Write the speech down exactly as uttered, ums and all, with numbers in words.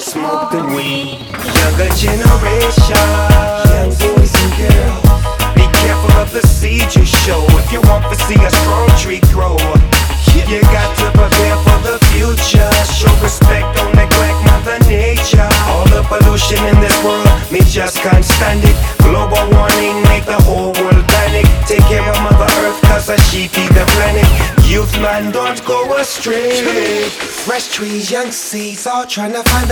smoke the weed. Younger generation, young boys and girls, be careful of the seed you show. If you want to see a strong tree grow, you got to prepare for the future. Show respect, don't neglect Mother Nature. All the pollution in this world, me just can't stand it. Global warming make the whole world panic. Take care of Mother Earth, cause she feed the planet. Youth man, don't go astray. Fresh trees, young seeds, all trying to find